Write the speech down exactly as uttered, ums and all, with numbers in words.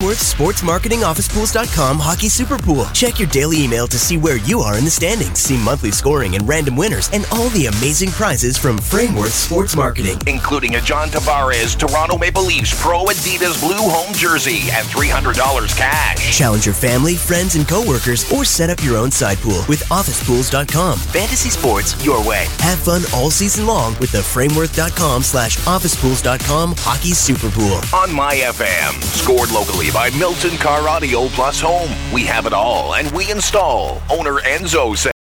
Frameworth Sports Marketing Office Pools dot com Hockey Super Pool. Check your daily email to see where you are in the standings, see monthly scoring and random winners, and all the amazing prizes from Frameworth Sports Marketing, including a John Tavares Toronto Maple Leafs Pro Adidas Blue Home Jersey and three hundred dollars cash. Challenge your family, friends, and coworkers, or set up your own side pool with Office Pools dot com. Fantasy sports your way. Have fun all season long with the Frameworth dot com slash Office Pools dot com Hockey Super Pool. On My F M, scored locally by Milton Car Audio Plus Home. We have it all and we install. Owner Enzo says